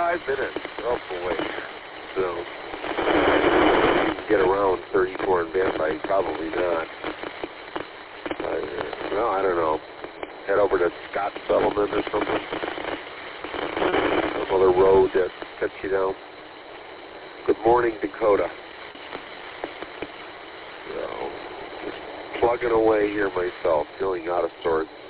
5 minutes. Oh boy. So, you can get around 34 and Van Dyke, probably not. Well, I don't know. Head over to Scott Settlement or something. Some other road that cuts you down. Good morning, Dakota. So, just plugging away here myself, feeling out of sorts.